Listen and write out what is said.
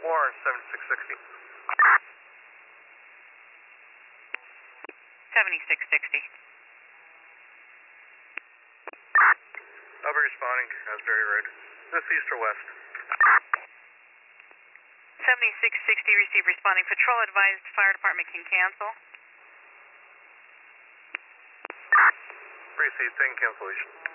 Warren, 7660. 7660. I'll be responding, Asbury Road. Is this east or west? 7660, receive responding. Patrol advised fire department can cancel. Received, taking cancellation.